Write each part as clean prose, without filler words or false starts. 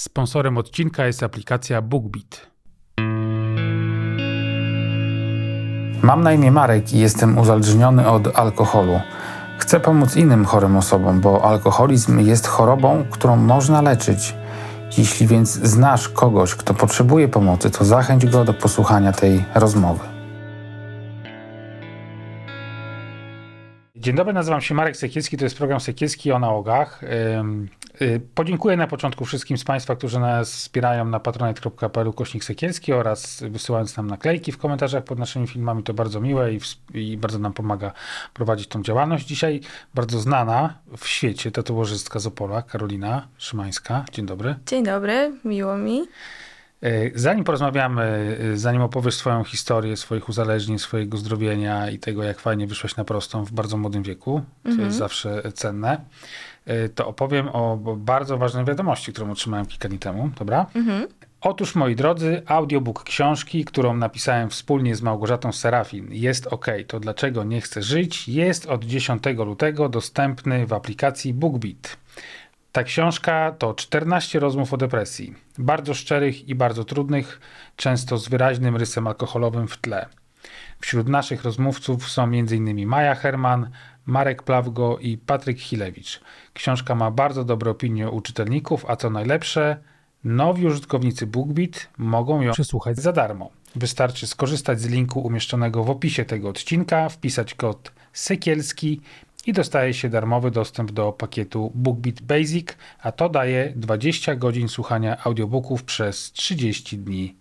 Sponsorem odcinka jest aplikacja BookBeat. Mam na imię Marek i jestem uzależniony od alkoholu. Chcę pomóc innym chorym osobom, bo alkoholizm jest chorobą, którą można leczyć. Jeśli więc znasz kogoś, kto potrzebuje pomocy, to zachęć go do posłuchania tej rozmowy. Dzień dobry, nazywam się Marek Sekielski, to jest program Sekielski o nałogach. Podziękuję na początku wszystkim z Państwa, którzy nas wspierają na patronite.pl/Sekielski oraz wysyłając nam naklejki w komentarzach pod naszymi filmami. To bardzo miłe i bardzo nam pomaga prowadzić tą działalność. Dzisiaj bardzo znana w świecie tatuażystka z Opola, Karolina Szymańska. Dzień dobry. Dzień dobry, miło mi. Zanim porozmawiamy, zanim opowiesz swoją historię, swoich uzależnień, swojego zdrowienia i tego, jak fajnie wyszłaś na prostą w bardzo młodym wieku, co jest zawsze cenne, to opowiem o bardzo ważnej wiadomości, którą otrzymałem kilka dni temu, dobra? Otóż, moi drodzy, audiobook książki, którą napisałem wspólnie z Małgorzatą Serafin, Jest OK, to dlaczego nie chcę żyć, jest od 10 lutego dostępny w aplikacji BookBeat. Ta książka to 14 rozmów o depresji, bardzo szczerych i bardzo trudnych, często z wyraźnym rysem alkoholowym w tle. Wśród naszych rozmówców są m.in. Maja Herman, Marek Plawgo i Patryk Chilewicz. Książka ma bardzo dobre opinie u czytelników, a co najlepsze, nowi użytkownicy BookBeat mogą ją przesłuchać za darmo. Wystarczy skorzystać z linku umieszczonego w opisie tego odcinka, wpisać kod Sekielski i dostaje się darmowy dostęp do pakietu BookBeat Basic, a to daje 20 godzin słuchania audiobooków przez 30 dni.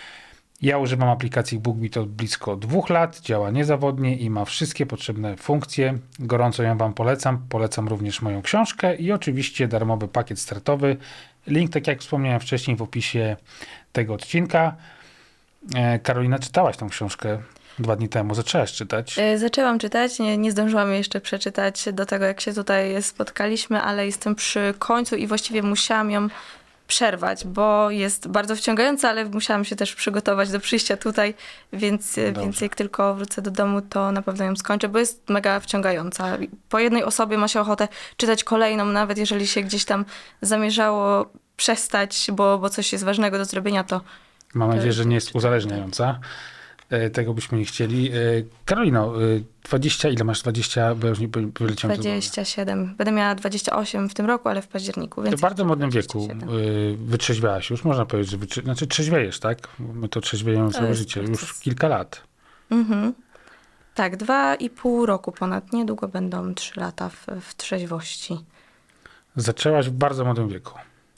Ja używam aplikacji BookBeat od blisko 2 lat, działa niezawodnie i ma wszystkie potrzebne funkcje. Gorąco ją Wam polecam. Polecam również moją książkę i oczywiście darmowy pakiet startowy. Link, tak jak wspomniałem wcześniej, w opisie tego odcinka. Karolina, czytałaś tą książkę 2 dni temu. Zaczęłaś czytać? Zaczęłam czytać, nie zdążyłam jej jeszcze przeczytać do tego, jak się tutaj spotkaliśmy, ale jestem przy końcu i właściwie musiałam ją przerwać, bo jest bardzo wciągająca, ale musiałam się też przygotować do przyjścia tutaj, więc jak tylko wrócę do domu, to na pewno ją skończę, bo jest mega wciągająca. Po jednej osobie ma się ochotę czytać kolejną, nawet jeżeli się gdzieś tam zamierzało przestać, bo coś jest ważnego do zrobienia, to... Mam nadzieję, że nie jest uzależniająca. Tego byśmy nie chcieli. Karolino, 20, ile masz? 20, bo ja już nie wyleciałem. 27. Będę miała 28 w tym roku, ale w październiku. Więc w bardzo młodym wieku 27. Wytrzeźwiałaś już. Można powiedzieć, że znaczy trzeźwiejesz, tak? My to trzeźwiejemy całe życie. Już kilka lat. Tak, 2,5 roku ponad. Niedługo będą 3 lata w trzeźwości. Zaczęłaś w bardzo młodym wieku.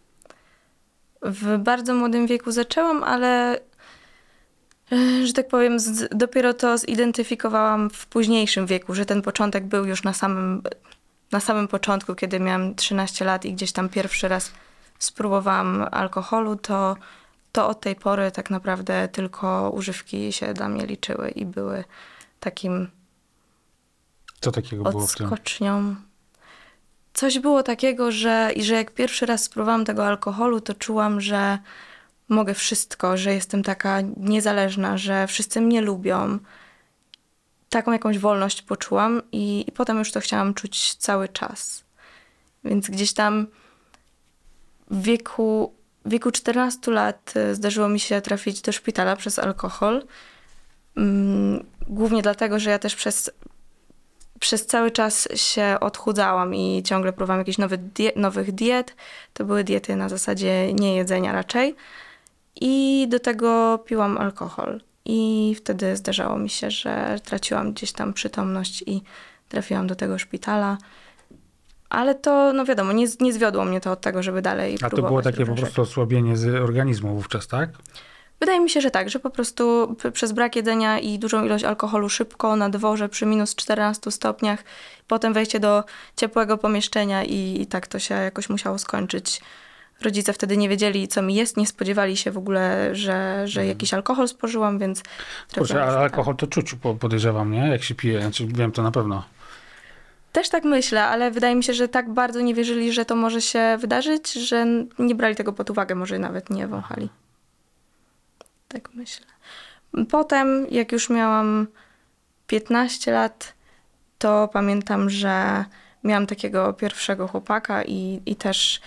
W bardzo młodym wieku zaczęłam, ale że tak powiem, dopiero to zidentyfikowałam w późniejszym wieku, że ten początek był już na samym początku, kiedy miałam 13 lat i gdzieś tam pierwszy raz spróbowałam alkoholu, to od tej pory tak naprawdę tylko używki się dla mnie liczyły i były takim Co takiego było w tym? odskocznią. Coś było takiego, że jak pierwszy raz spróbowałam tego alkoholu, to czułam, że mogę wszystko, że jestem taka niezależna, że wszyscy mnie lubią. Taką jakąś wolność poczułam i potem już to chciałam czuć cały czas. Więc gdzieś tam w wieku 14 lat zdarzyło mi się trafić do szpitala przez alkohol. Głównie dlatego, że ja też przez cały czas się odchudzałam i ciągle próbowałam jakichś nowych diet. To były diety na zasadzie niejedzenia raczej. I do tego piłam alkohol. I wtedy zdarzało mi się, że traciłam gdzieś tam przytomność i trafiłam do tego szpitala. Ale to, no wiadomo, nie zwiodło mnie to od tego, żeby dalej próbować. A to było takie po prostu osłabienie z organizmu wówczas, tak? Wydaje mi się, że tak, że po prostu przez brak jedzenia i dużą ilość alkoholu szybko na dworze przy minus 14 stopniach, potem wejście do ciepłego pomieszczenia i tak to się jakoś musiało skończyć. Rodzice wtedy nie wiedzieli, co mi jest, nie spodziewali się w ogóle, że jakiś alkohol spożyłam, więc... Kurczę, ale alkohol to czuć, podejrzewam, nie? Jak się pije, znaczy wiem to na pewno. Też tak myślę, ale wydaje mi się, że tak bardzo nie wierzyli, że to może się wydarzyć, że nie brali tego pod uwagę, może nawet nie wąchali. Tak myślę. Potem, jak już miałam 15 lat, to pamiętam, że miałam takiego pierwszego chłopaka i też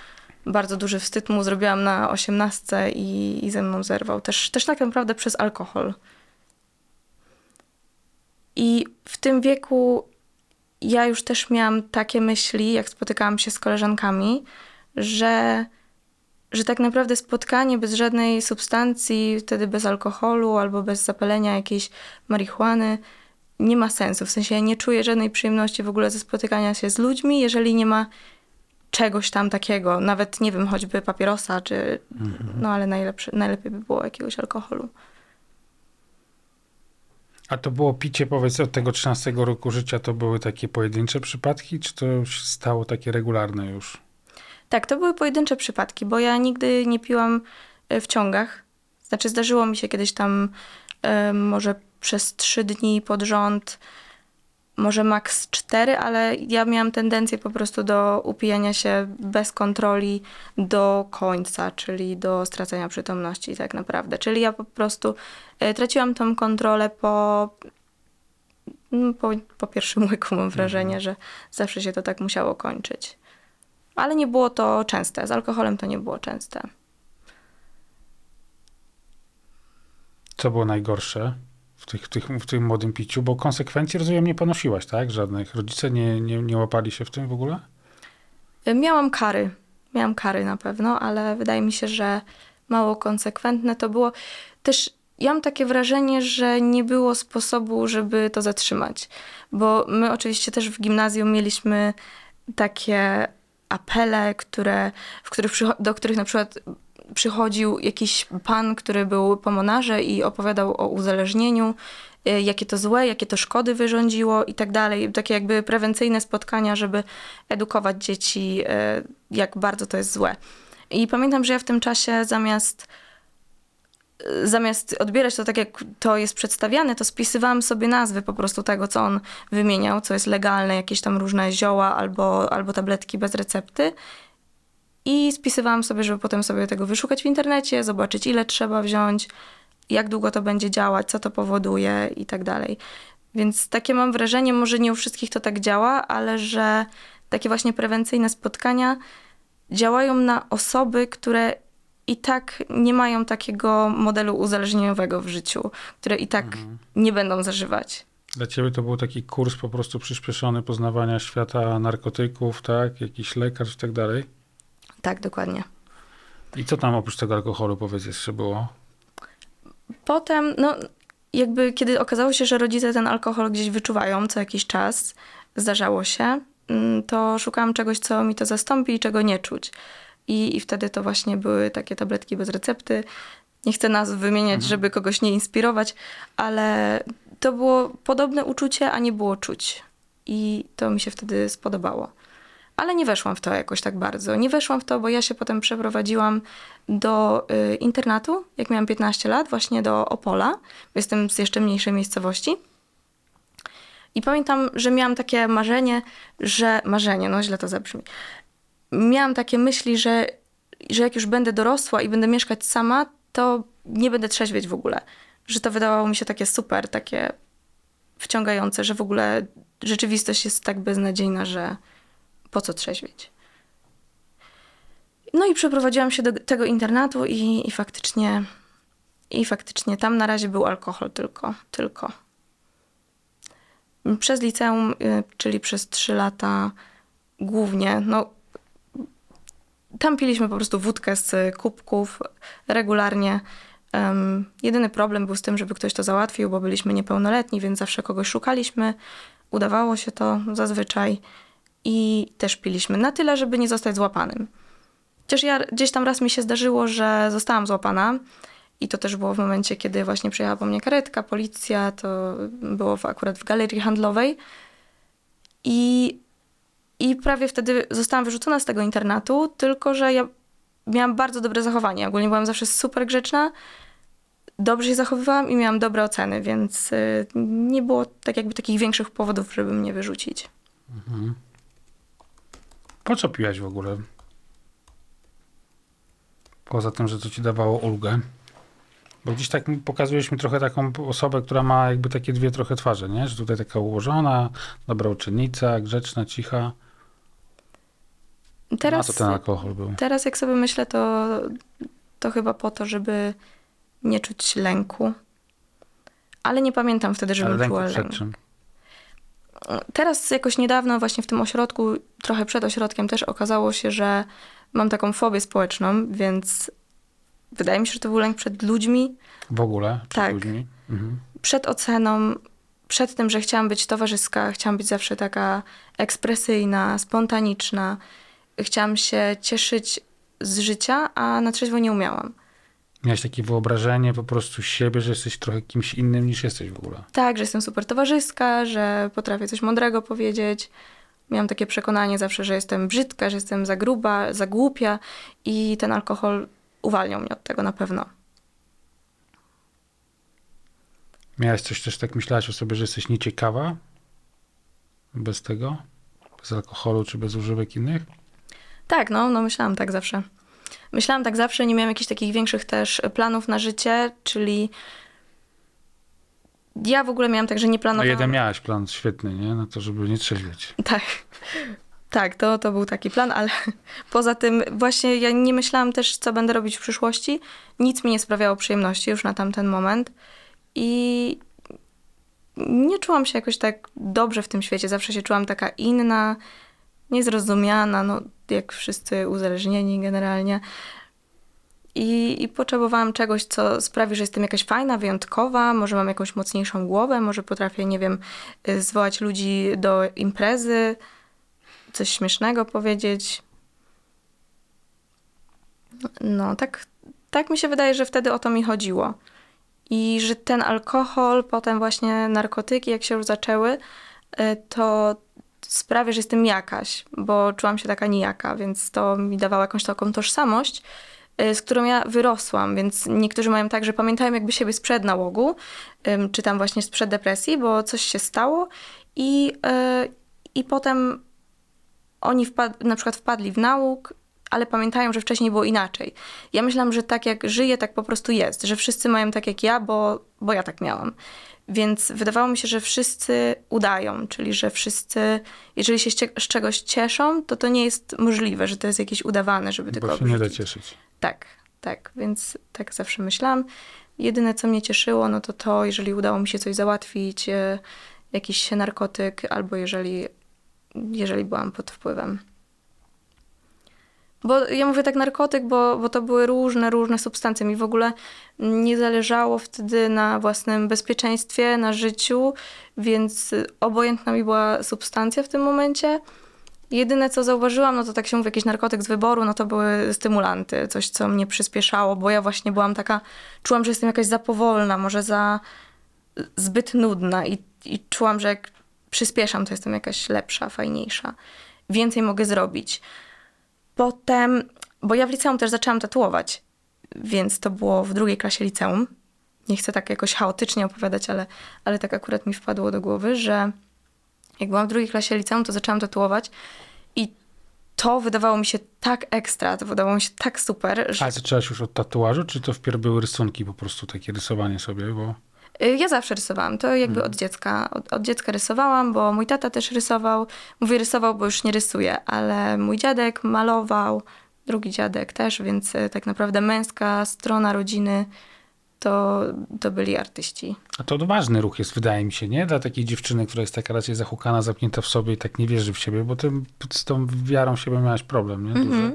bardzo duży wstyd mu zrobiłam na 18 i ze mną zerwał. Też tak naprawdę przez alkohol. I w tym wieku ja już też miałam takie myśli, jak spotykałam się z koleżankami, że tak naprawdę spotkanie bez żadnej substancji, wtedy bez alkoholu albo bez zapalenia jakiejś marihuany nie ma sensu. W sensie ja nie czuję żadnej przyjemności w ogóle ze spotykania się z ludźmi, jeżeli nie ma czegoś tam takiego. Nawet, nie wiem, choćby papierosa, czy... No ale najlepiej by było jakiegoś alkoholu. A to było picie, powiedz, od tego 13 roku życia, to były takie pojedyncze przypadki, czy to się stało takie regularne już? Tak, to były pojedyncze przypadki, bo ja nigdy nie piłam w ciągach. Znaczy zdarzyło mi się kiedyś tam może przez 3 dni pod rząd, może maks 4, ale ja miałam tendencję po prostu do upijania się bez kontroli do końca, czyli do stracenia przytomności tak naprawdę. Czyli ja po prostu traciłam tą kontrolę po pierwszym łyku, mam wrażenie, że zawsze się to tak musiało kończyć. Ale nie było to częste. Z alkoholem to nie było częste. Co było najgorsze w tym młodym piciu? Bo konsekwencji, rozumiem, nie ponosiłaś, tak? Żadnych. Rodzice nie łapali się w tym w ogóle? Miałam kary na pewno, ale wydaje mi się, że mało konsekwentne to było. Też ja mam takie wrażenie, że nie było sposobu, żeby to zatrzymać. Bo my oczywiście też w gimnazjum mieliśmy takie apele, do których na przykład przychodził jakiś pan, który był po Monarze i opowiadał o uzależnieniu, jakie to złe, jakie to szkody wyrządziło i tak dalej. Takie jakby prewencyjne spotkania, żeby edukować dzieci, jak bardzo to jest złe. I pamiętam, że ja w tym czasie zamiast odbierać to tak, jak to jest przedstawiane, to spisywałam sobie nazwy po prostu tego, co on wymieniał, co jest legalne, jakieś tam różne zioła albo tabletki bez recepty. I spisywałam sobie, żeby potem sobie tego wyszukać w internecie, zobaczyć, ile trzeba wziąć, jak długo to będzie działać, co to powoduje i tak dalej. Więc takie mam wrażenie, może nie u wszystkich to tak działa, ale że takie właśnie prewencyjne spotkania działają na osoby, które i tak nie mają takiego modelu uzależnieniowego w życiu, które i tak nie będą zażywać. Dla ciebie to był taki kurs po prostu przyspieszony poznawania świata narkotyków, tak? Jakiś lekarz i tak dalej? Tak, dokładnie. I co tam oprócz tego alkoholu, powiedz, jeszcze było? Potem, no jakby kiedy okazało się, że rodzice ten alkohol gdzieś wyczuwają co jakiś czas, zdarzało się, to szukałam czegoś, co mi to zastąpi i czego nie czuć. I wtedy to właśnie były takie tabletki bez recepty. Nie chcę nazw wymieniać, żeby kogoś nie inspirować, ale to było podobne uczucie, a nie było czuć. I to mi się wtedy spodobało. Ale nie weszłam w to jakoś tak bardzo. Nie weszłam w to, bo ja się potem przeprowadziłam do internatu, jak miałam 15 lat, właśnie do Opola. Jestem z jeszcze mniejszej miejscowości. I pamiętam, że miałam takie marzenie, no źle to zabrzmi. Miałam takie myśli, że jak już będę dorosła i będę mieszkać sama, to nie będę trzeźwieć w ogóle. Że to wydawało mi się takie super, takie wciągające, że w ogóle rzeczywistość jest tak beznadziejna, że po co trzeźwieć. No i przeprowadziłam się do tego internatu i faktycznie tam na razie był alkohol tylko. Przez liceum, czyli przez 3 lata głównie, no tam piliśmy po prostu wódkę z kubków regularnie. Jedyny problem był z tym, żeby ktoś to załatwił, bo byliśmy niepełnoletni, więc zawsze kogoś szukaliśmy. Udawało się to zazwyczaj i też piliśmy na tyle, żeby nie zostać złapanym. Chociaż gdzieś tam raz mi się zdarzyło, że zostałam złapana i to też było w momencie, kiedy właśnie przyjechała po mnie karetka, policja, to było akurat w galerii handlowej i prawie wtedy zostałam wyrzucona z tego internatu, tylko że ja miałam bardzo dobre zachowanie. Ogólnie byłam zawsze super grzeczna, dobrze się zachowywałam i miałam dobre oceny, więc nie było tak jakby takich większych powodów, żeby mnie wyrzucić. Po co piłaś w ogóle? Poza tym, że to ci dawało ulgę. Bo gdzieś tak pokazujesz mi trochę taką osobę, która ma jakby takie dwie trochę twarze, nie? Że tutaj taka ułożona, dobra uczennica, grzeczna, cicha. Na co ten alkohol był? Teraz jak sobie myślę, to chyba po to, żeby nie czuć lęku. Ale nie pamiętam wtedy, żebym czuła przed lęk. czym? Teraz jakoś niedawno właśnie w tym ośrodku, trochę przed ośrodkiem też okazało się, że mam taką fobię społeczną, więc wydaje mi się, że to był lęk przed ludźmi, W ogóle? Przed Tak. ludźmi? Mhm. przed oceną, przed tym, że chciałam być towarzyska, chciałam być zawsze taka ekspresyjna, spontaniczna. Chciałam się cieszyć z życia, a na trzeźwo nie umiałam. Miałeś takie wyobrażenie po prostu siebie, że jesteś trochę kimś innym niż jesteś w ogóle. Tak, że jestem super towarzyska, że potrafię coś mądrego powiedzieć. Miałam takie przekonanie zawsze, że jestem brzydka, że jestem za gruba, za głupia i ten alkohol uwalniał mnie od tego na pewno. Miałaś coś też tak myślałaś o sobie, że jesteś nieciekawa? Bez tego? Bez alkoholu czy bez używek innych? Tak, no myślałam tak zawsze. Myślałam tak zawsze, nie miałam jakichś takich większych też planów na życie, czyli ja w ogóle miałam tak, że nie No planowałam... jeden miałaś plan świetny, nie? Na to, żeby nie trzeźwieć. Tak, tak, to był taki plan, ale poza tym właśnie ja nie myślałam też, co będę robić w przyszłości. Nic mi nie sprawiało przyjemności już na tamten moment i nie czułam się jakoś tak dobrze w tym świecie. Zawsze się czułam taka inna, niezrozumiana, no jak wszyscy uzależnieni generalnie. I potrzebowałam czegoś, co sprawi, że jestem jakaś fajna, wyjątkowa, może mam jakąś mocniejszą głowę, może potrafię, nie wiem, zwołać ludzi do imprezy, coś śmiesznego powiedzieć. No, tak mi się wydaje, że wtedy o to mi chodziło. I że ten alkohol, potem właśnie narkotyki, jak się już zaczęły, to sprawia, że jestem jakaś, bo czułam się taka nijaka, więc to mi dawało jakąś taką tożsamość, z którą ja wyrosłam, więc niektórzy mają tak, że pamiętają jakby siebie sprzed nałogu, czy tam właśnie sprzed depresji, bo coś się stało i potem oni na przykład wpadli w nałóg, ale pamiętają, że wcześniej było inaczej. Ja myślałam, że tak jak żyję, tak po prostu jest, że wszyscy mają tak jak ja, bo ja tak miałam. Więc wydawało mi się, że wszyscy udają, czyli że wszyscy, jeżeli się z czegoś cieszą, to nie jest możliwe, że to jest jakieś udawane, żeby tylko Bo się nie da obrzucić. cieszyć. Tak, więc tak zawsze myślałam. Jedyne, co mnie cieszyło, no to, jeżeli udało mi się coś załatwić, jakiś narkotyk, albo jeżeli byłam pod wpływem. Bo ja mówię tak narkotyk, bo to były różne substancje. Mi w ogóle nie zależało wtedy na własnym bezpieczeństwie, na życiu, więc obojętna mi była substancja w tym momencie. Jedyne, co zauważyłam, no to tak się mówi, jakiś narkotyk z wyboru, no to były stymulanty, coś, co mnie przyspieszało, bo ja właśnie byłam taka, czułam, że jestem jakaś za powolna, może za zbyt nudna i czułam, że jak przyspieszam, to jestem jakaś lepsza, fajniejsza. Więcej mogę zrobić. Potem, bo ja w liceum też zaczęłam tatuować, więc to było w 2. klasie liceum. Nie chcę tak jakoś chaotycznie opowiadać, ale tak akurat mi wpadło do głowy, że jak byłam w 2. klasie liceum, to zaczęłam tatuować i to wydawało mi się tak ekstra, to wydawało mi się tak super, że... A zaczęłaś już od tatuażu, czy to wpierw były rysunki po prostu, takie rysowanie sobie, bo... Ja zawsze rysowałam, to jakby od dziecka. Od dziecka rysowałam, bo mój tata też rysował. Mówię rysował, bo już nie rysuje, ale mój dziadek malował, drugi dziadek też, więc tak naprawdę męska strona rodziny to byli artyści. A to odważny ruch jest, wydaje mi się, nie? Dla takiej dziewczyny, która jest taka raczej zahukana, zamknięta w sobie i tak nie wierzy w siebie, bo ty z tą wiarą w siebie miałaś problem, nie? Duży.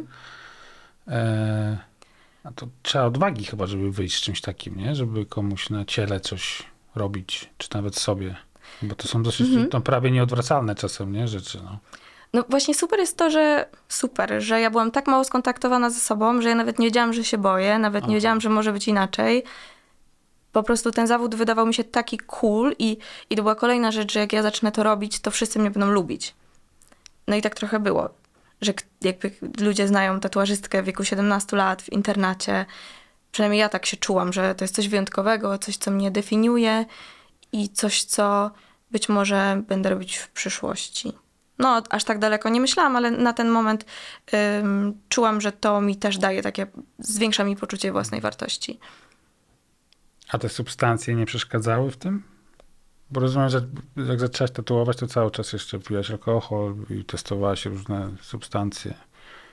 A to trzeba odwagi chyba, żeby wyjść z czymś takim, nie? Żeby komuś na ciele coś robić, czy nawet sobie. Bo to są dosyć no, prawie nieodwracalne czasem, nie? Rzeczy, no. No właśnie super jest to, że ja byłam tak mało skontaktowana ze sobą, że ja nawet nie wiedziałam, że się boję, nawet nie wiedziałam, że może być inaczej. Po prostu ten zawód wydawał mi się taki cool i to była kolejna rzecz, że jak ja zacznę to robić, to wszyscy mnie będą lubić. No i tak trochę było, że jakby ludzie znają tatuażystkę w wieku 17 lat w internacie. Przynajmniej ja tak się czułam, że to jest coś wyjątkowego, coś, co mnie definiuje i coś, co być może będę robić w przyszłości. No, aż tak daleko nie myślałam, ale na ten moment czułam, że to mi też daje takie, zwiększa mi poczucie własnej wartości. A te substancje nie przeszkadzały w tym? Bo rozumiem, że jak zaczęłaś tatuować, to cały czas jeszcze piłaś alkohol i testowałaś różne substancje.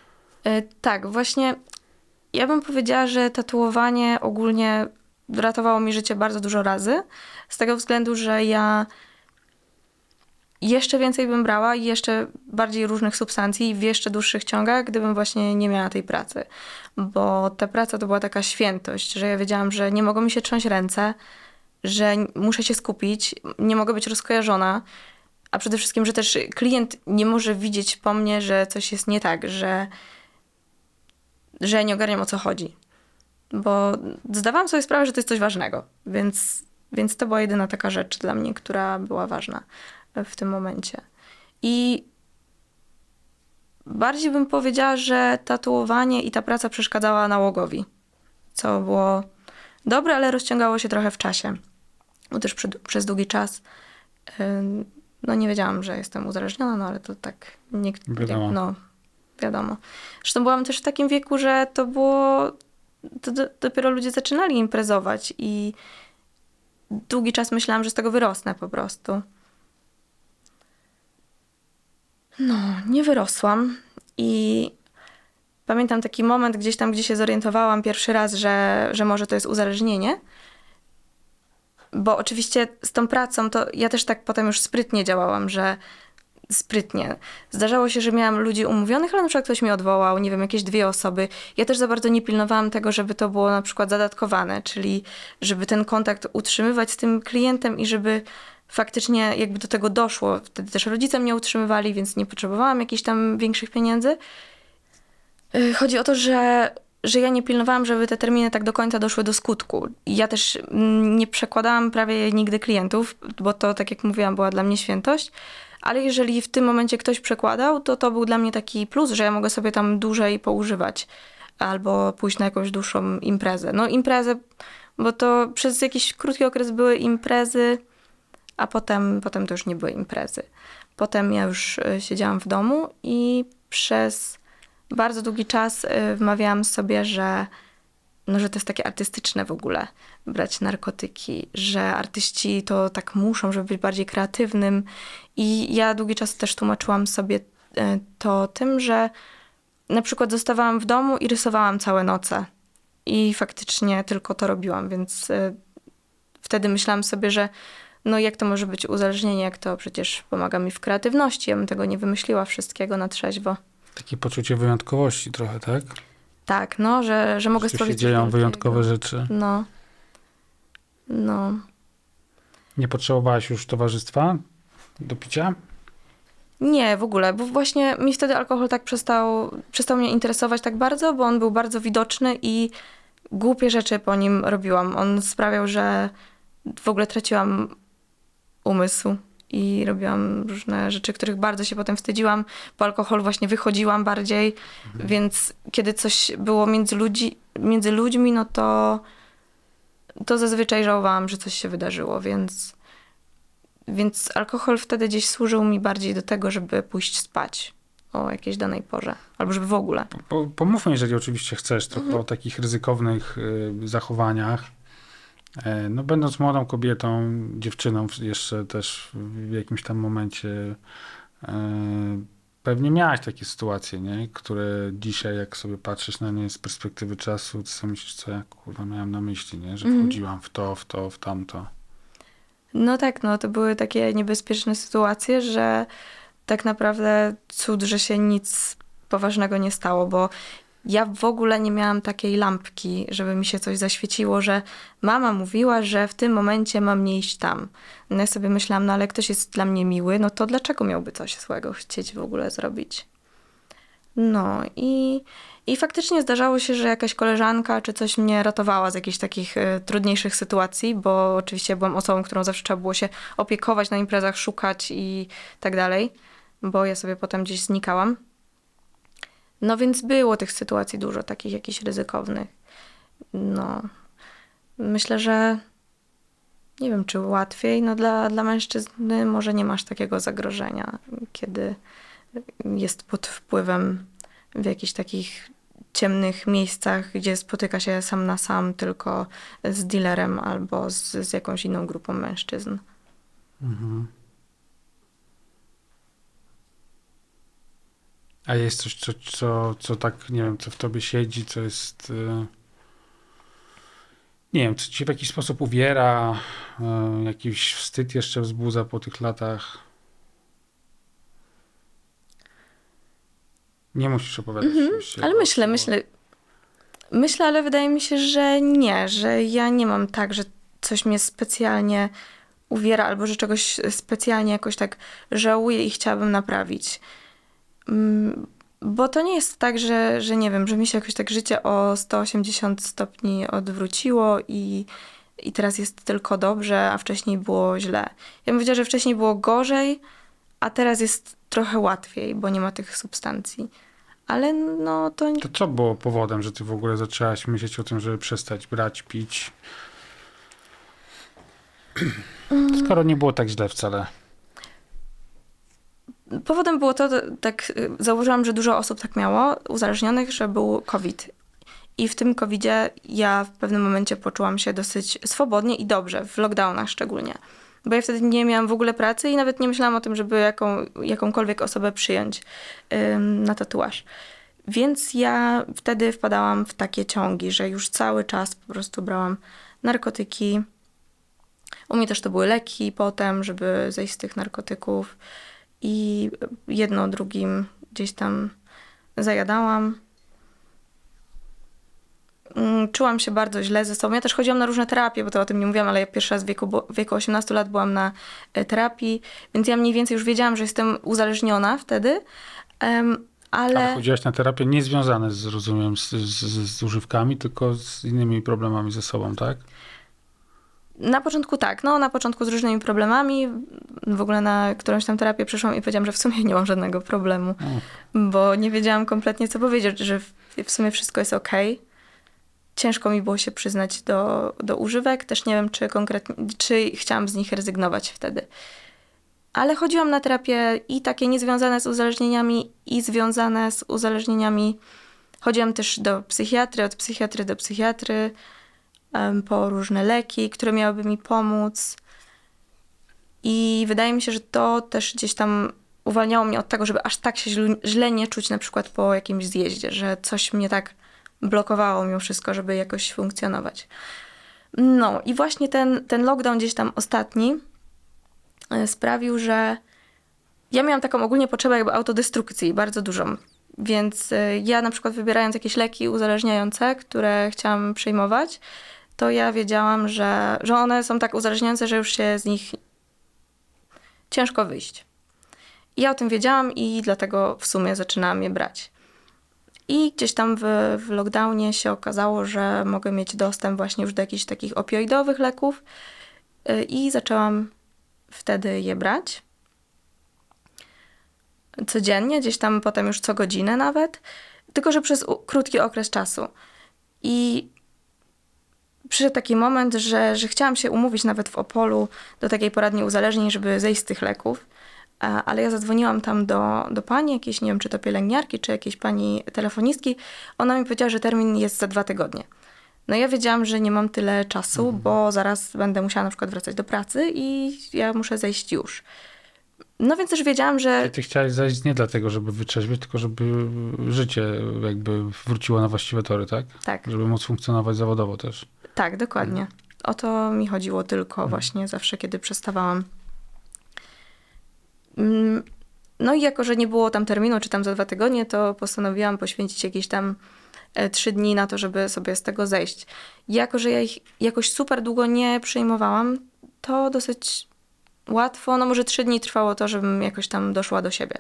Tak, właśnie ja bym powiedziała, że tatuowanie ogólnie ratowało mi życie bardzo dużo razy. Z tego względu, że ja jeszcze więcej bym brała i jeszcze bardziej różnych substancji w jeszcze dłuższych ciągach, gdybym właśnie nie miała tej pracy. Bo ta praca to była taka świętość, że ja wiedziałam, że nie mogą mi się trząść ręce, że muszę się skupić, nie mogę być rozkojarzona, a przede wszystkim, że też klient nie może widzieć po mnie, że coś jest nie tak, że ja nie ogarniam, o co chodzi. Bo zdawałam sobie sprawę, że to jest coś ważnego, więc to była jedyna taka rzecz dla mnie, która była ważna w tym momencie. I bardziej bym powiedziała, że tatuowanie i ta praca przeszkadzała nałogowi, co było dobre, ale rozciągało się trochę w czasie. Bo też przez długi czas no nie wiedziałam, że jestem uzależniona, no ale to tak Wiadomo. no wiadomo. Zresztą byłam też w takim wieku, że to było dopiero ludzie zaczynali imprezować i długi czas myślałam, że z tego wyrosnę po prostu. No, nie wyrosłam i pamiętam taki moment gdzieś tam, gdzie się zorientowałam pierwszy raz, że może to jest uzależnienie. Bo oczywiście z tą pracą to ja też tak potem już sprytnie działałam, że sprytnie. Zdarzało się, że miałam ludzi umówionych, ale na przykład ktoś mnie odwołał, nie wiem, jakieś 2 osoby. Ja też za bardzo nie pilnowałam tego, żeby to było na przykład zadatkowane, czyli żeby ten kontakt utrzymywać z tym klientem i żeby faktycznie jakby do tego doszło. Wtedy też rodzice mnie utrzymywali, więc nie potrzebowałam jakichś tam większych pieniędzy. Chodzi o to, że ja nie pilnowałam, żeby te terminy tak do końca doszły do skutku. I ja też nie przekładałam prawie nigdy klientów, bo to, tak jak mówiłam, była dla mnie świętość. Ale jeżeli w tym momencie ktoś przekładał, to był dla mnie taki plus, że ja mogę sobie tam dłużej poużywać albo pójść na jakąś dłuższą imprezę. No imprezę, bo to przez jakiś krótki okres były imprezy, a potem to już nie były imprezy. Potem ja już siedziałam w domu i przez bardzo długi czas wmawiałam sobie, że to jest takie artystyczne w ogóle, brać narkotyki, że artyści to tak muszą, żeby być bardziej kreatywnym. I ja długi czas też tłumaczyłam sobie to tym, że na przykład zostawałam w domu i rysowałam całe noce. I faktycznie tylko to robiłam, więc wtedy myślałam sobie, że jak to może być uzależnienie, jak to przecież pomaga mi w kreatywności. Ja bym tego nie wymyśliła wszystkiego na trzeźwo. Takie poczucie wyjątkowości trochę, tak? Tak, że mogę stworzyć się dzieją wyjątkowe rzeczy. No. Nie potrzebowałaś już towarzystwa do picia? Nie, w ogóle, bo właśnie mi wtedy alkohol tak przestał mnie interesować tak bardzo, bo on był bardzo widoczny i głupie rzeczy po nim robiłam. On sprawiał, że w ogóle traciłam umysł i robiłam różne rzeczy, których bardzo się potem wstydziłam. Po alkoholu właśnie wychodziłam bardziej, więc kiedy coś było między ludźmi, no to zazwyczaj żałowałam, że coś się wydarzyło, więc alkohol wtedy gdzieś służył mi bardziej do tego, żeby pójść spać o jakiejś danej porze, albo żeby w ogóle. Pomówmy, jeżeli oczywiście chcesz, trochę o takich ryzykownych zachowaniach. No, będąc młodą kobietą, dziewczyną jeszcze też w jakimś tam momencie pewnie miałaś takie sytuacje, nie? Które dzisiaj, jak sobie patrzysz na nie z perspektywy czasu, to sobie myślisz, co ja kurwa miałam na myśli, nie? Że wchodziłam w to, w tamto. No tak, to były takie niebezpieczne sytuacje, że tak naprawdę cud, że się nic poważnego nie stało, bo ja w ogóle nie miałam takiej lampki, żeby mi się coś zaświeciło, że mama mówiła, że w tym momencie mam nie iść tam. No ja sobie myślałam, ale ktoś jest dla mnie miły, no to dlaczego miałby coś złego chcieć w ogóle zrobić? No i faktycznie zdarzało się, że jakaś koleżanka czy coś mnie ratowała z jakichś takich trudniejszych sytuacji, bo oczywiście byłam osobą, którą zawsze trzeba było się opiekować na imprezach, szukać i tak dalej, bo ja sobie potem gdzieś znikałam. No więc było tych sytuacji dużo, takich jakichś ryzykownych. No, myślę, że nie wiem, czy łatwiej. No dla mężczyzny może nie masz takiego zagrożenia, kiedy jest pod wpływem w jakichś takich ciemnych miejscach, gdzie spotyka się sam na sam tylko z dealerem albo z jakąś inną grupą mężczyzn. Mhm. A jest coś, co tak, nie wiem, co w tobie siedzi, co jest, nie wiem, co cię w jakiś sposób uwiera, jakiś wstyd jeszcze wzbudza po tych latach? Nie musisz opowiadać. Oczywiście, Ale myślę, ale wydaje mi się, że nie, że ja nie mam tak, że coś mnie specjalnie uwiera albo że czegoś specjalnie jakoś tak żałuję i chciałabym naprawić. Bo to nie jest tak, że nie wiem, że mi się jakoś tak życie o 180 stopni odwróciło i teraz jest tylko dobrze, a wcześniej było źle. Ja bym powiedziała, że wcześniej było gorzej, a teraz jest trochę łatwiej, bo nie ma tych substancji. Ale no to... To co było powodem, że ty w ogóle zaczęłaś myśleć o tym, żeby przestać brać, pić? Skoro nie było tak źle wcale. Powodem było to, tak zauważyłam, że dużo osób tak miało, uzależnionych, że był COVID. I w tym COVIDzie ja w pewnym momencie poczułam się dosyć swobodnie i dobrze, w lockdownach szczególnie. Bo ja wtedy nie miałam w ogóle pracy i nawet nie myślałam o tym, żeby jakąkolwiek osobę przyjąć na tatuaż. Więc ja wtedy wpadałam w takie ciągi, że już cały czas po prostu brałam narkotyki. U mnie też to były leki potem, żeby zejść z tych narkotyków. I jedno drugim gdzieś tam zajadałam. Czułam się bardzo źle ze sobą. Ja też chodziłam na różne terapie, bo to o tym nie mówiłam, ale ja pierwszy raz w wieku 18 lat byłam na terapii, więc ja mniej więcej już wiedziałam, że jestem uzależniona wtedy, ale chodziłaś na terapię nie związane, rozumiem, z używkami, tylko z innymi problemami ze sobą, tak? na początku tak, no na początku z różnymi problemami. W ogóle na którąś tam terapię przyszłam i powiedziałam, że w sumie nie mam żadnego problemu, bo nie wiedziałam kompletnie co powiedzieć, że w sumie wszystko jest okej. Ciężko mi było się przyznać do używek. Też nie wiem, czy chciałam z nich rezygnować wtedy. Ale chodziłam na terapię i takie niezwiązane z uzależnieniami, i związane z uzależnieniami. Chodziłam też do psychiatry, od psychiatry do psychiatry, po różne leki, które miałyby mi pomóc. I wydaje mi się, że to też gdzieś tam uwalniało mnie od tego, żeby aż tak się źle nie czuć na przykład po jakimś zjeździe, że coś mnie tak blokowało mimo wszystko, żeby jakoś funkcjonować. No i właśnie ten lockdown gdzieś tam ostatni sprawił, że ja miałam taką ogólnie potrzebę jakby autodestrukcji, bardzo dużą. Więc ja na przykład wybierając jakieś leki uzależniające, które chciałam przyjmować, to ja wiedziałam, że one są tak uzależniające, że już się z nich ciężko wyjść. I ja o tym wiedziałam i dlatego w sumie zaczynałam je brać. I gdzieś tam w lockdownie się okazało, że mogę mieć dostęp właśnie już do jakichś takich opioidowych leków i zaczęłam wtedy je brać. Codziennie, gdzieś tam potem już co godzinę nawet, tylko że przez krótki okres czasu. I przyszedł taki moment, że chciałam się umówić nawet w Opolu do takiej poradni uzależnień, żeby zejść z tych leków. Ale ja zadzwoniłam tam do pani jakiejś, nie wiem, czy to pielęgniarki, czy jakiejś pani telefonistki. Ona mi powiedziała, że termin jest za 2 tygodnie. No ja wiedziałam, że nie mam tyle czasu, bo zaraz będę musiała na przykład wracać do pracy i ja muszę zejść już. No więc też wiedziałam, że... Ty chciałaś zejść nie dlatego, żeby wytrzeźwieć, tylko żeby życie jakby wróciło na właściwe tory, tak? Tak. Żeby móc funkcjonować zawodowo też. Tak, dokładnie. O to mi chodziło tylko właśnie zawsze, kiedy przestawałam. No i jako, że nie było tam terminu, czy tam za 2 tygodnie, to postanowiłam poświęcić jakieś tam 3 dni na to, żeby sobie z tego zejść. Jako, że ja ich jakoś super długo nie przyjmowałam, to dosyć łatwo, no może 3 dni trwało to, żebym jakoś tam doszła do siebie.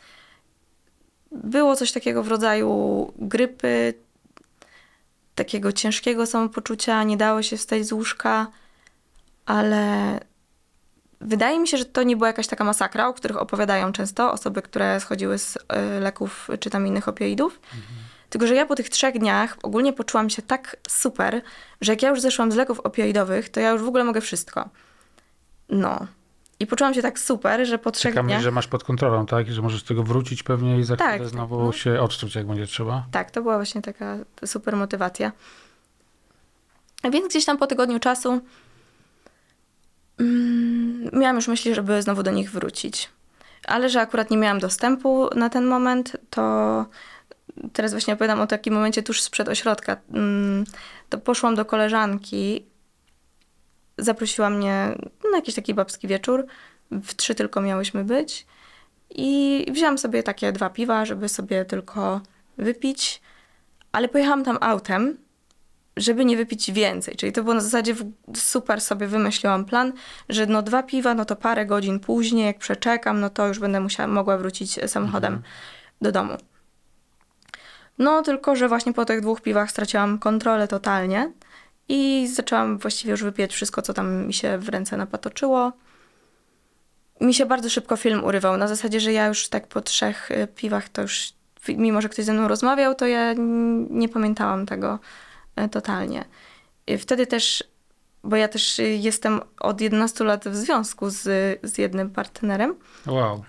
Było coś takiego w rodzaju grypy, takiego ciężkiego samopoczucia, nie dało się wstać z łóżka, ale wydaje mi się, że to nie była jakaś taka masakra, o których opowiadają często osoby, które schodziły z leków czy tam innych opioidów. Tylko, że ja po tych 3 dniach ogólnie poczułam się tak super, że jak ja już zeszłam z leków opioidowych, to ja już w ogóle mogę wszystko. No. I poczułam się tak super, że po 3 dniach... że masz pod kontrolą, tak? I że możesz do tego wrócić pewnie i za chwilę znowu się odczuć, jak będzie trzeba. Tak, to była właśnie taka super motywacja. A więc gdzieś tam po tygodniu czasu miałam już myśli, żeby znowu do nich wrócić. ale że akurat nie miałam dostępu na ten moment, to teraz właśnie opowiadam o takim momencie tuż sprzed ośrodka. To poszłam do koleżanki, zaprosiła mnie na jakiś taki babski wieczór, w 3 tylko miałyśmy być i wzięłam sobie takie 2 piwa, żeby sobie tylko wypić, ale pojechałam tam autem, żeby nie wypić więcej. Czyli to było na zasadzie super sobie wymyśliłam plan, że 2 piwa, no to parę godzin później, jak przeczekam, no to już będę mogła wrócić samochodem do domu. No tylko, że właśnie po tych 2 piwach straciłam kontrolę totalnie i zaczęłam właściwie już wypijać wszystko, co tam mi się w ręce napatoczyło. Mi się bardzo szybko film urywał. Na zasadzie, że ja już tak po 3 piwach to już, mimo że ktoś ze mną rozmawiał, to ja nie pamiętałam tego totalnie. Wtedy też, bo ja też jestem od 11 lat w związku z jednym partnerem. Wow.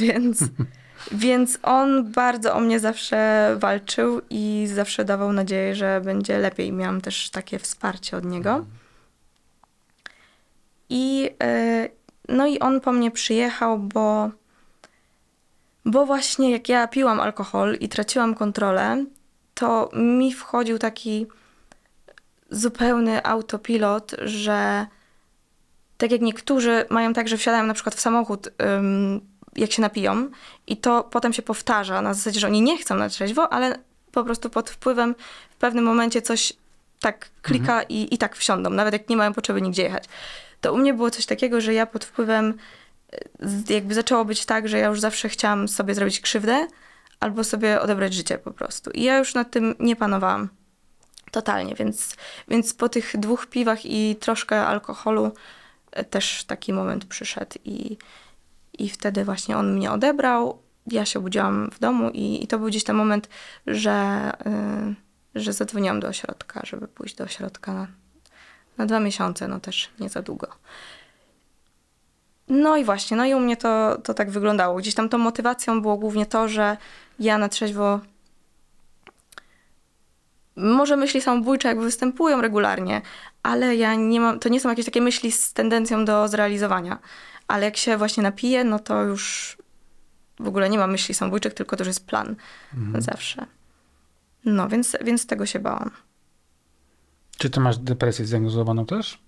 Więc on bardzo o mnie zawsze walczył i zawsze dawał nadzieję, że będzie lepiej. Miałam też takie wsparcie od niego. No i on po mnie przyjechał, bo właśnie jak ja piłam alkohol i traciłam kontrolę, to mi wchodził taki zupełny autopilot, że tak jak niektórzy mają tak, że wsiadają na przykład w samochód, jak się napiją i to potem się powtarza na zasadzie, że oni nie chcą na trzeźwo, ale po prostu pod wpływem w pewnym momencie coś tak klika i tak wsiądą, nawet jak nie mają potrzeby nigdzie jechać. To u mnie było coś takiego, że ja pod wpływem jakby zaczęło być tak, że ja już zawsze chciałam sobie zrobić krzywdę albo sobie odebrać życie po prostu. I ja już nad tym nie panowałam totalnie, więc po tych 2 piwach i troszkę alkoholu też taki moment przyszedł i wtedy właśnie on mnie odebrał, ja się obudziłam w domu i to był gdzieś ten moment, że zadzwoniłam do ośrodka, żeby pójść do ośrodka na 2 miesiące, no też nie za długo. No i właśnie, no i u mnie to tak wyglądało. Gdzieś tam tą motywacją było głównie to, że ja na trzeźwo, może myśli samobójcze jakby występują regularnie, ale ja nie mam, to nie są jakieś takie myśli z tendencją do zrealizowania. Ale jak się właśnie napiję, no to już w ogóle nie mam myśli samobójczych, tylko to już jest plan zawsze. No, więc tego się bałam. Czy ty masz depresję zdiagnozowaną też?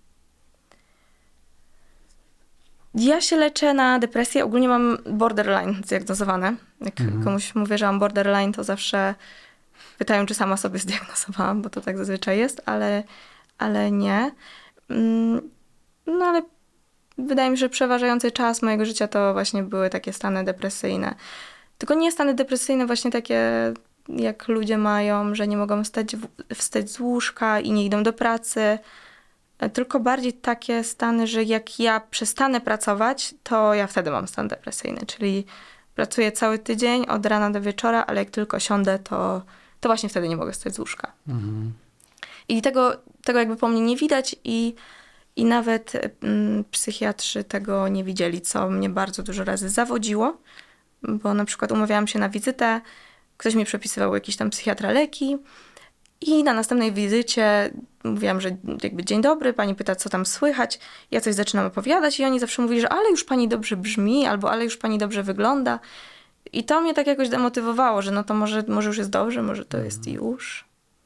Ja się leczę na depresję. Ogólnie mam borderline zdiagnozowane. Jak komuś mówię, że mam borderline, to zawsze pytają, czy sama sobie zdiagnozowałam, bo to tak zazwyczaj jest, ale nie. No ale wydaje mi się, że przeważający czas mojego życia to właśnie były takie stany depresyjne. Tylko nie stany depresyjne właśnie takie, jak ludzie mają, że nie mogą wstać z łóżka i nie idą do pracy. Tylko bardziej takie stany, że jak ja przestanę pracować, to ja wtedy mam stan depresyjny. Czyli pracuję cały tydzień od rana do wieczora, ale jak tylko siądę, to właśnie wtedy nie mogę wstać z łóżka. I tego jakby po mnie nie widać i nawet psychiatrzy tego nie widzieli, co mnie bardzo dużo razy zawodziło, bo na przykład umawiałam się na wizytę, ktoś mi przepisywał jakiś tam psychiatra leki i na następnej wizycie mówiłam, że jakby dzień dobry, pani pyta, co tam słychać, ja coś zaczynam opowiadać i oni zawsze mówili, że ale już pani dobrze brzmi, albo ale już pani dobrze wygląda. I to mnie tak jakoś demotywowało, że no to może już jest dobrze, może to jest już.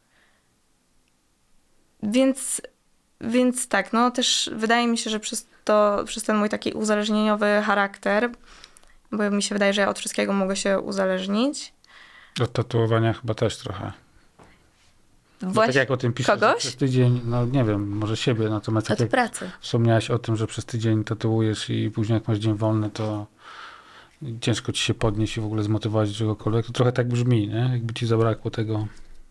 Więc tak, no też wydaje mi się, że przez ten mój taki uzależnieniowy charakter, bo mi się wydaje, że ja od wszystkiego mogę się uzależnić. Od tatuowania chyba też trochę. Właśnie tak jak o tym piszesz, kogoś? przez tydzień, no nie wiem, może siebie, natomiast Od jak pracy. Wspomniałaś o tym, że przez tydzień tatuujesz i później jak masz dzień wolny, to ciężko ci się podnieść i w ogóle zmotywować do czegokolwiek. To trochę tak brzmi, nie? Jakby ci zabrakło tego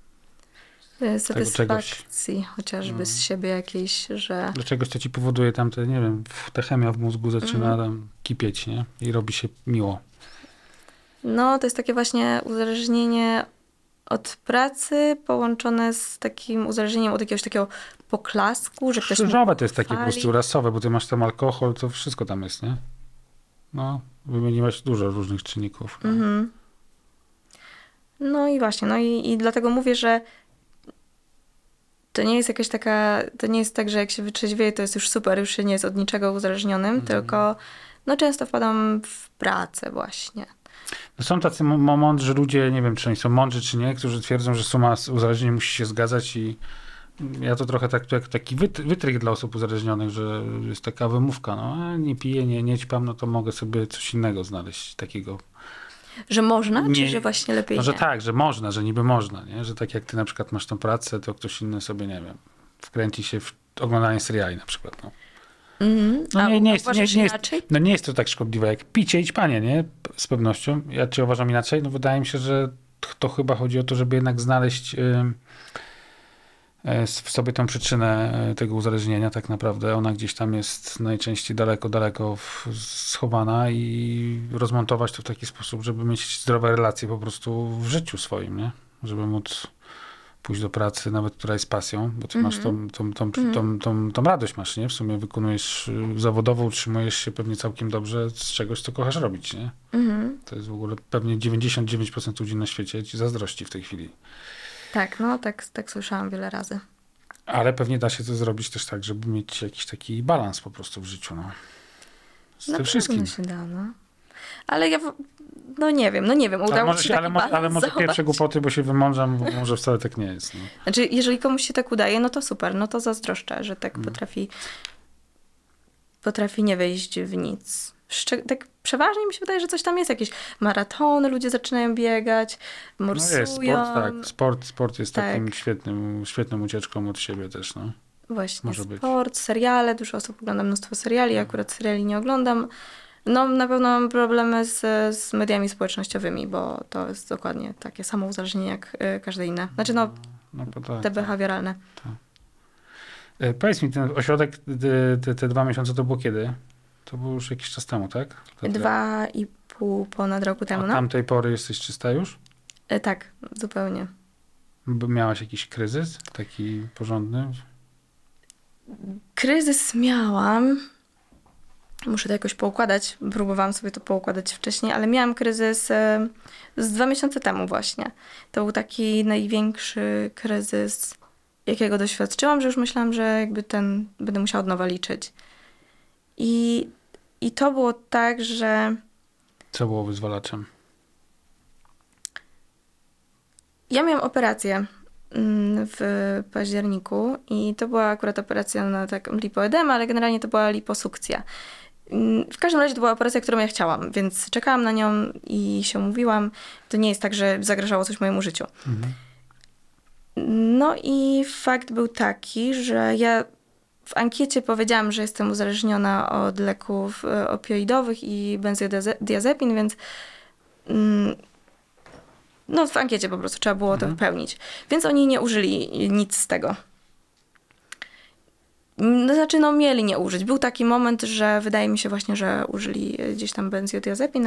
satysfakcji, chociażby z siebie jakiejś, że... Do czegoś, co ci powoduje tam te, nie wiem, ta chemia w mózgu zaczyna tam kipieć, nie? I robi się miło. No, to jest takie właśnie uzależnienie od pracy połączone z takim uzależnieniem od jakiegoś takiego poklasku, że ktoś Krzyżowe to jest takie po prostu rasowe, bo ty masz tam alkohol, to wszystko tam jest, nie? No, wymieniłaś dużo różnych czynników. No, no i właśnie, no i dlatego mówię, że to nie jest jakaś taka, to nie jest tak, że jak się wytrzeźwieje, to jest już super, już się nie jest od niczego uzależnionym, no często wpadam w pracę właśnie. No są tacy mądrzy ludzie, nie wiem, czy oni są mądrzy, czy nie, którzy twierdzą, że suma uzależnień musi się zgadzać i ja to trochę tak jak taki wytrych dla osób uzależnionych, że jest taka wymówka, no nie piję, nie ćpam, no to mogę sobie coś innego znaleźć takiego. Że można, Nie, czy że właśnie lepiej no, że nie? tak, że można, że niby można, nie? Że tak jak ty na przykład masz tą pracę, to ktoś inny sobie, nie wiem, wkręci się w oglądanie seriali na przykład, no. No nie jest, uważasz inaczej? no nie jest to tak szkodliwe jak picie i ćpanie, nie? Z pewnością. Ja czy uważam inaczej? No wydaje mi się, że to chyba chodzi o to, żeby jednak znaleźć w sobie tą przyczynę tego uzależnienia tak naprawdę. Ona gdzieś tam jest najczęściej daleko schowana i rozmontować to w taki sposób, żeby mieć zdrowe relacje po prostu w życiu swoim, nie? Żeby móc pójść do pracy, nawet która jest pasją, bo ty masz tą radość masz, nie? W sumie wykonujesz zawodowo, utrzymujesz się pewnie całkiem dobrze z czegoś, co kochasz robić, nie? To jest w ogóle pewnie 99% ludzi na świecie ci zazdrości w tej chwili. Tak, no tak słyszałam wiele razy. Ale pewnie da się to zrobić też tak, żeby mieć jakiś taki balans po prostu w życiu, no. Z tym wszystkim. Się da, no. Ale ja, no nie wiem, udało mi się taki balans ale może zachować. pierwsze głupoty, bo się wymądrzam, bo może wcale tak nie jest. No. Znaczy, jeżeli komuś się tak udaje, no to super, no to zazdroszczę, że tak potrafi nie wejść w nic. Tak przeważnie mi się wydaje, że coś tam jest, jakieś maratony, ludzie zaczynają biegać, morsują. No jest sport, tak. Sport jest Tak. takim świetną ucieczką od siebie też, no. Właśnie, Może być. sport, seriale, dużo osób ogląda mnóstwo seriali, ja akurat seriali nie oglądam. No na pewno mam problemy z mediami społecznościowymi, bo to jest dokładnie takie samo uzależnienie jak każde inne. Znaczy no, to tak, te behawioralne. Powiedz mi, ten ośrodek, te 2 miesiące to było kiedy? To było już jakiś czas temu, tak? 2,5 ponad roku temu, Od no. tamtej pory jesteś czysta już? Tak, zupełnie. Miałaś jakiś kryzys taki porządny? Kryzys miałam. Muszę to jakoś poukładać. Próbowałam sobie to poukładać wcześniej, ale miałam kryzys z 2 miesiące temu właśnie. To był taki największy kryzys, jakiego doświadczyłam, że już myślałam, że jakby będę musiała od nowa liczyć. I to było tak, że Co było wyzwalaczem? ja miałam operację w październiku i to była akurat operacja na taką lipoedemę, ale generalnie to była liposukcja. W każdym razie to była operacja, którą ja chciałam, więc czekałam na nią i się umówiłam. To nie jest tak, że zagrażało coś mojemu życiu. No i fakt był taki, że ja w ankiecie powiedziałam, że jestem uzależniona od leków opioidowych i benzodiazepin, więc no w ankiecie po prostu trzeba było to wypełnić. Więc oni nie użyli nic z tego. Znaczy, no mieli nie użyć. Był taki moment, że wydaje mi się właśnie, że użyli gdzieś tam benzodiazepin,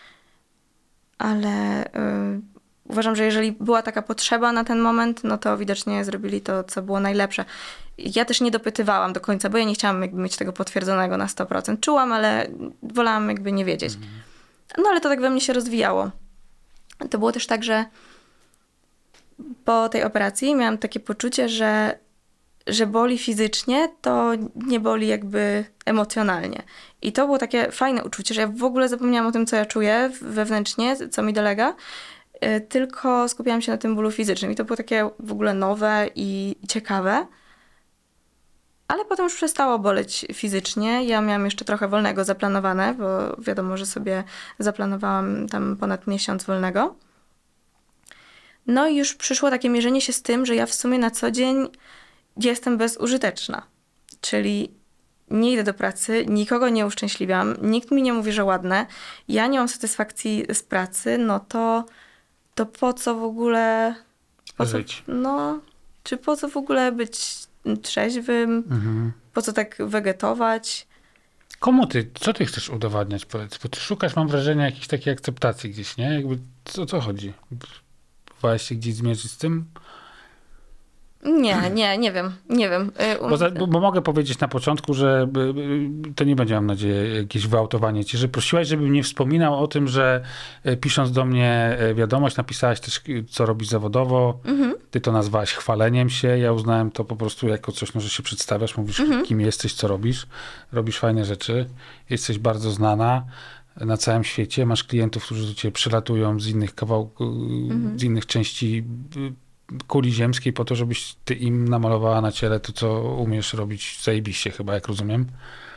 ale uważam, że jeżeli była taka potrzeba na ten moment, no to widocznie zrobili to, co było najlepsze. Ja też nie dopytywałam do końca, bo ja nie chciałam jakby mieć tego potwierdzonego na 100%. Czułam, ale wolałam jakby nie wiedzieć. No ale to tak we mnie się rozwijało. To było też tak, że po tej operacji miałam takie poczucie, że boli fizycznie, to nie boli jakby emocjonalnie. I to było takie fajne uczucie, że ja w ogóle zapomniałam o tym, co ja czuję wewnętrznie, co mi dolega, tylko skupiałam się na tym bólu fizycznym. I to było takie w ogóle nowe i ciekawe. Ale potem już przestało boleć fizycznie. Ja miałam jeszcze trochę wolnego zaplanowane, bo wiadomo, że sobie zaplanowałam tam ponad miesiąc wolnego. No i już przyszło takie mierzenie się z tym, że ja w sumie na co dzień jestem bezużyteczna. Czyli nie idę do pracy, nikogo nie uszczęśliwiam, nikt mi nie mówi, że ładne, ja nie mam satysfakcji z pracy, no to po co w ogóle... Żyć. Czy po co w ogóle być trzeźwym? Po co tak wegetować? Co ty chcesz udowadniać, powiedz? Bo ty szukasz, mam wrażenie, jakiejś takiej akceptacji gdzieś, nie? Jakby, o co chodzi? Próbowałeś się gdzieś zmierzyć z tym? Nie wiem. Nie wiem. Bo mogę powiedzieć na początku, że to nie będzie, mam nadzieję, jakieś wyautowanie ci, że prosiłaś, żebym nie wspominał o tym, że pisząc do mnie wiadomość, napisałaś też, co robisz zawodowo. Ty to nazwałaś chwaleniem się. Ja uznałem to po prostu jako coś, no, że się przedstawiasz, mówisz, kim jesteś, co robisz. Robisz fajne rzeczy. Jesteś bardzo znana na całym świecie. Masz klientów, którzy do ciebie przylatują z innych kawałków, z innych części kuli ziemskiej po to, żebyś ty im namalowała na ciele to, co umiesz robić zajebiście chyba, jak rozumiem.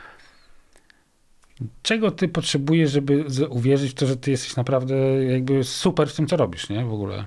Czego ty potrzebujesz, żeby uwierzyć w to, że ty jesteś naprawdę jakby super w tym, co robisz, nie? W ogóle.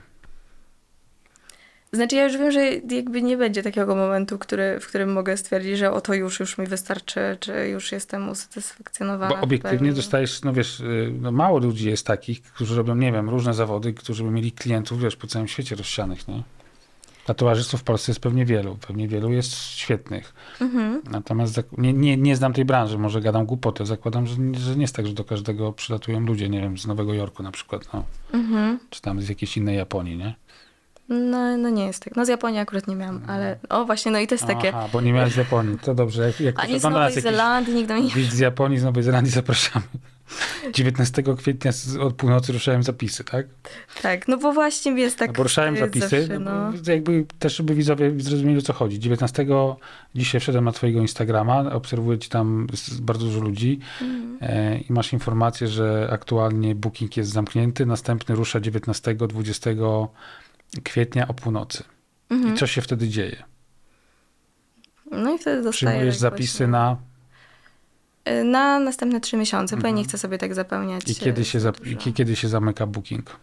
Znaczy ja już wiem, że jakby nie będzie takiego momentu, w którym mogę stwierdzić, że oto już mi wystarczy, czy już jestem usatysfakcjonowana. Bo obiektywnie dostajesz, no wiesz, no mało ludzi jest takich, którzy robią, nie wiem, różne zawody, którzy by mieli klientów, wiesz, po całym świecie rozsianych, nie? Tatuażystów w Polsce jest pewnie wielu jest świetnych. Natomiast nie znam tej branży, może gadam głupotę. Zakładam, że nie jest tak, że do każdego przylatują ludzie, nie wiem, z Nowego Jorku na przykład, no. Czy tam z jakiejś innej Japonii, nie? No nie jest tak. No z Japonii akurat nie miałam, ale właśnie, no i to jest takie... Aha, bo nie miałeś z Japonii, to dobrze. Jak ani z Nowej Zelandii, nigdy mnie nie... Widz z Japonii, z Nowej Zelandii zapraszamy. 19 kwietnia od północy ruszałem zapisy, tak? Tak, no bo właśnie jest tak... Bo ruszałem zapisy, zawsze, no. jakby też, żeby widzowie zrozumieli, o co chodzi. 19 dzisiaj wszedłem na twojego Instagrama, obserwuję ci tam bardzo dużo ludzi i masz informację, że aktualnie booking jest zamknięty, następny rusza 19-20 kwietnia o północy. I co się wtedy dzieje? No i wtedy dostaję... Przyjmujesz zapisy na następne 3 miesiące, bo ja nie chcę sobie tak zapełniać. I kiedy się zamyka booking?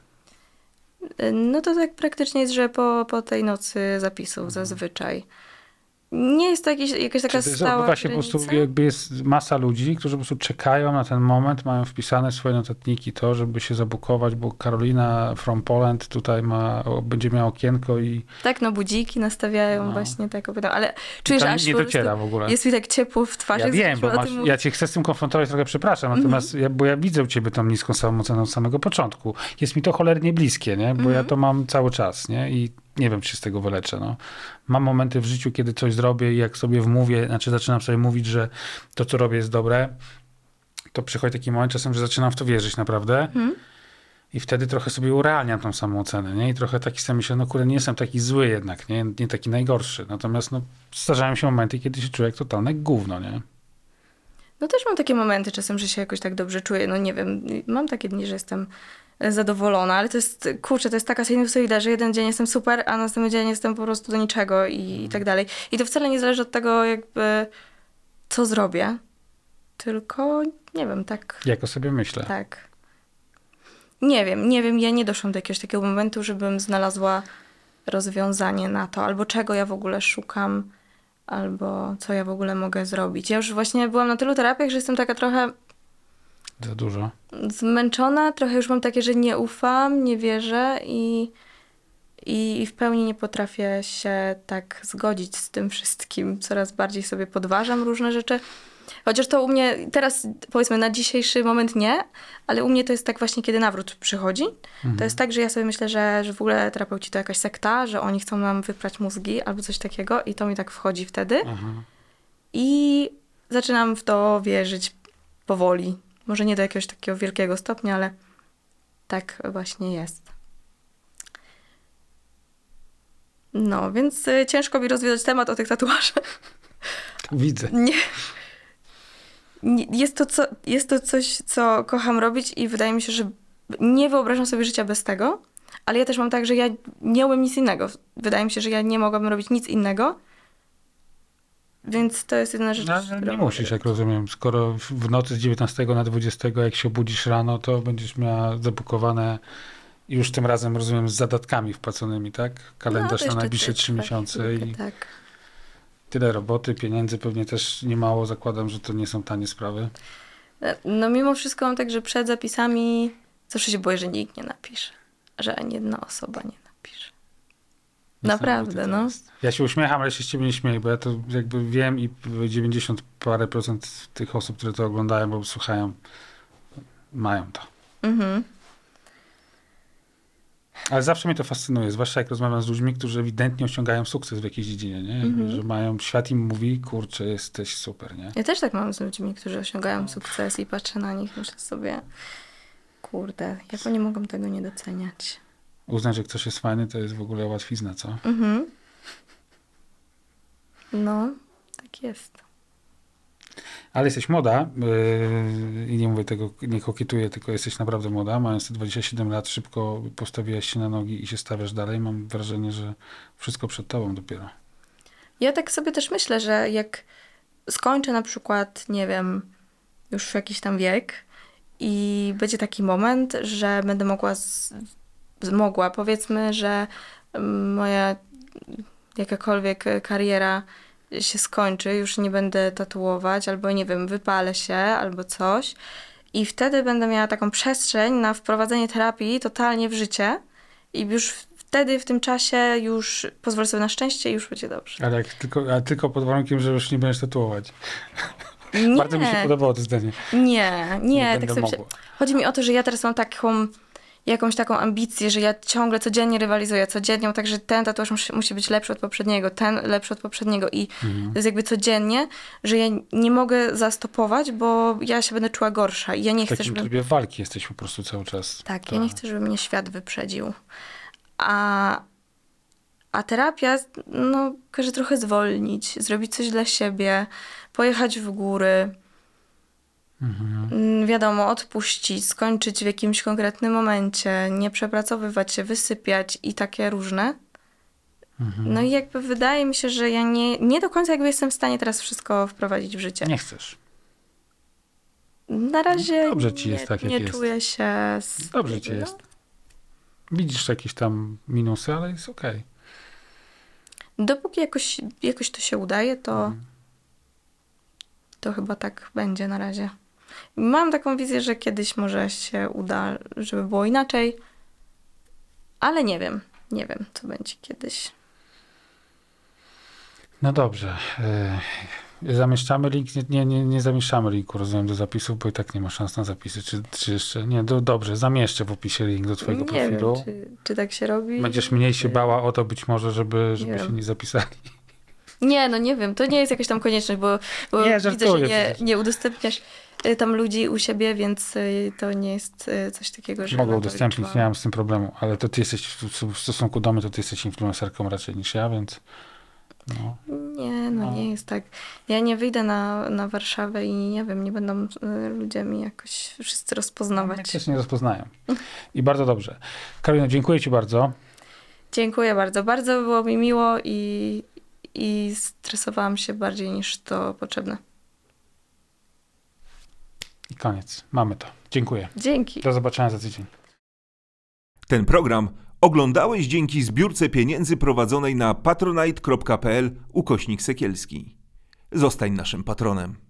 No to tak praktycznie jest, że po tej nocy zapisów zazwyczaj. Nie jest to jakaś taka stała właśnie po prostu jakby jest masa ludzi, którzy po prostu czekają na ten moment, mają wpisane w swoje notatniki to, żeby się zabukować, bo Karolina from Poland tutaj będzie miała okienko i... Tak, no budziki nastawiają właśnie tak, ale czujesz, to aż nie dociera w ogóle. Jest mi tak ciepło w twarzy. Ja wiem, bo ja cię chcę z tym konfrontować, trochę przepraszam, natomiast bo ja widzę u ciebie tą niską samooceną od samego początku. Jest mi to cholernie bliskie, nie? Bo ja to mam cały czas, nie? I nie wiem, czy się z tego wyleczę. No. Mam momenty w życiu, kiedy coś zrobię i jak sobie zaczynam sobie mówić, że to, co robię, jest dobre, to przychodzi taki moment czasem, że zaczynam w to wierzyć naprawdę. I wtedy trochę sobie urealniam tą samoocenę, nie? I trochę taki sam myślę, no kurde, nie jestem taki zły jednak, nie taki najgorszy. Natomiast no, zdarzają się momenty, kiedy się czuję jak totalne gówno, nie? No też mam takie momenty czasem, że się jakoś tak dobrze czuję. No nie wiem, mam takie dni, że jestem zadowolona, ale to jest, kurczę, to jest taka sinusoida, że jeden dzień jestem super, a następny dzień jestem po prostu do niczego i tak dalej. I to wcale nie zależy od tego, jakby co zrobię, tylko nie wiem, tak. Jak o sobie myślę. Tak. Nie wiem, ja nie doszłam do jakiegoś takiego momentu, żebym znalazła rozwiązanie na to, albo czego ja w ogóle szukam, albo co ja w ogóle mogę zrobić. Ja już właśnie byłam na tylu terapiach, że jestem taka trochę za dużo. Zmęczona, trochę już mam takie, że nie ufam, nie wierzę i w pełni nie potrafię się tak zgodzić z tym wszystkim. Coraz bardziej sobie podważam różne rzeczy. Chociaż to u mnie teraz, powiedzmy, na dzisiejszy moment nie, ale u mnie to jest tak właśnie, kiedy nawrót przychodzi. To jest tak, że ja sobie myślę, że w ogóle terapeuci to jakaś sekta, że oni chcą nam wyprać mózgi albo coś takiego i to mi tak wchodzi wtedy. I zaczynam w to wierzyć powoli. Może nie do jakiegoś takiego wielkiego stopnia, ale tak właśnie jest. No, więc ciężko mi rozwiązać temat o tych tatuażach. Widzę. Jest to coś, co kocham robić i wydaje mi się, że nie wyobrażam sobie życia bez tego, ale ja też mam tak, że ja nie umiem nic innego. Wydaje mi się, że ja nie mogłabym robić nic innego, więc to jest jedna rzecz. No, nie musisz, jak rozumiem. Skoro w nocy z 19 na 20, jak się obudzisz rano, to będziesz miała zabukowane już tym razem, rozumiem, z zadatkami wpłaconymi, tak? Kalendarz na najbliższe 3 miesiące i tak. Tyle roboty, pieniędzy, pewnie też niemało. Zakładam, że to nie są tanie sprawy. No mimo wszystko mam tak, że przed zapisami zawsze się boję, że nikt nie napisze. Że ani jedna osoba nie napisze. Naprawdę, no. Ja się uśmiecham, ale się z ciebie nie śmieję, bo ja to jakby wiem i 90 parę procent tych osób, które to oglądają, bo słuchają, mają to. Ale zawsze mnie to fascynuje, zwłaszcza jak rozmawiam z ludźmi, którzy ewidentnie osiągają sukces w jakiejś dziedzinie, nie? Że mają, świat im mówi, kurczę, jesteś super, nie? Ja też tak mam z ludźmi, którzy osiągają sukces i patrzę na nich, myślę sobie, kurde, jak oni mogą tego nie doceniać? Uznać, że ktoś jest fajny, to jest w ogóle łatwizna, co? No, tak jest. Ale jesteś młoda i nie mówię tego, nie kokietuję, tylko jesteś naprawdę młoda. Mając te 27 lat, szybko postawiłaś się na nogi i się stawiasz dalej. Mam wrażenie, że wszystko przed tobą dopiero. Ja tak sobie też myślę, że jak skończę na przykład, nie wiem, już w jakiś tam wiek i będzie taki moment, że będę mogła, powiedzmy, że moja jakakolwiek kariera się skończy, już nie będę tatuować, albo nie wiem, wypalę się, albo coś. I wtedy będę miała taką przestrzeń na wprowadzenie terapii totalnie w życie i już wtedy, w tym czasie już pozwolę sobie na szczęście i już będzie dobrze. Ale tylko pod warunkiem, że już nie będziesz tatuować. Nie. Bardzo mi się podobało to zdanie. Nie, będę tak sobie mogła. chodzi mi o to, że ja teraz mam jakąś taką ambicję, że ja ciągle codziennie rywalizuję, codziennie, także ten tatuaż musi być lepszy od poprzedniego, ten lepszy od poprzedniego i to jest jakby codziennie, że ja nie mogę zastopować, bo ja się będę czuła gorsza i ja nie W chcę, takim żeby... trybie walki jesteś po prostu cały czas. Tak, ja nie chcę, żeby mnie świat wyprzedził. A terapia, no, każe trochę zwolnić, zrobić coś dla siebie, pojechać w góry, wiadomo, odpuścić, skończyć w jakimś konkretnym momencie, nie przepracowywać się, wysypiać i takie różne. No i jakby wydaje mi się, że ja nie do końca jakby jestem w stanie teraz wszystko wprowadzić w życie. Nie chcesz. Na razie Dobrze ci jest tak, jak nie jest. czuję się... Dobrze ci jest. Widzisz jakieś tam minusy, ale jest okej. Dopóki jakoś to się udaje, to chyba tak będzie na razie. Mam taką wizję, że kiedyś może się uda, żeby było inaczej, ale nie wiem, co będzie kiedyś. No dobrze. Zamieszczamy link? Nie zamieszczamy linku, rozumiem, do zapisów, bo i tak nie ma szans na zapisy. Czy jeszcze? Nie, dobrze, zamieszczę w opisie link do twojego profilu. Nie wiem, czy tak się robi. Będziesz mniej się bała o to być może, żeby Nie się wiem. nie zapisali. Nie, no nie wiem, to nie jest jakaś tam konieczność, bo Nie, widzę, żartuję że przecież. nie udostępniasz tam ludzi u siebie, więc to nie jest coś takiego, że... Mogę na to udostępnić, liczyłam. nie mam z tym problemu, ale to ty jesteś w stosunku do mnie, to ty jesteś influencerką raczej niż ja, więc no. Nie jest tak. Ja nie wyjdę na Warszawę i nie wiem, nie będą ludzie mi jakoś wszyscy Mnie rozpoznawać. też nie rozpoznają. I bardzo dobrze. Karolino, dziękuję ci bardzo. Dziękuję bardzo. Bardzo było mi miło i stresowałam się bardziej niż to potrzebne. I koniec. Mamy to. Dziękuję. Dzięki. Do zobaczenia za tydzień. Ten program oglądałeś dzięki zbiórce pieniędzy prowadzonej na patronite.pl/Sekielski. Zostań naszym patronem.